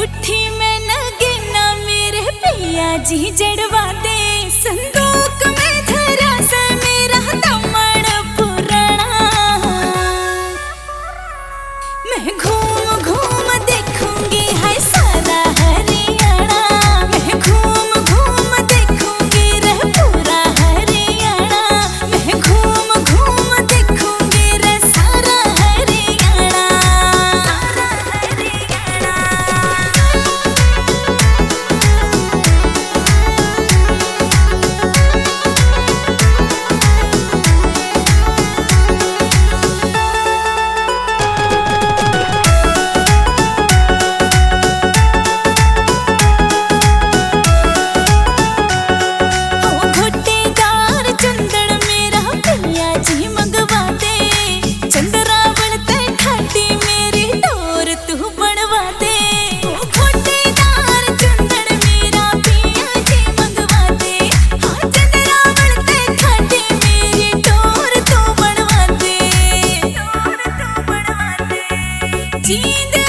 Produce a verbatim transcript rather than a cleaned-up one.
मुट्ठी में नगीना मेरे पिया जी जड़वा दे संदूक में धरा से मेरा दमड़ पुराना। मैं घूम घूम देखूंगी हाय सारा हरियाणा। मैं घूम घूम देखूंगी रे पूरा हरियाणा। मैं घूम घूम देखूंगी रे सारा हरियाणा। जींद